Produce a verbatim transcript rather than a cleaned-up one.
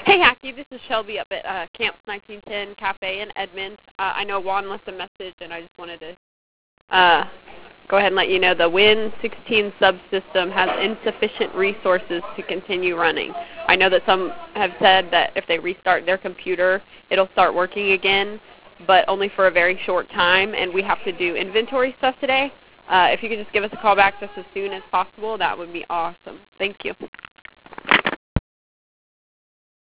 Hey, Hacky, this is Shelby up at uh, Camps nineteen ten Cafe in Edmond. Uh, I know Juan left a message, and I just wanted to uh, go ahead and let you know the Win sixteen subsystem has insufficient resources to continue running. I know that some have said that if they restart their computer, it'll start working again, but only for a very short time, and we have to do inventory stuff today. Uh, if you could just give us a call back just as soon as possible, that would be awesome. Thank you.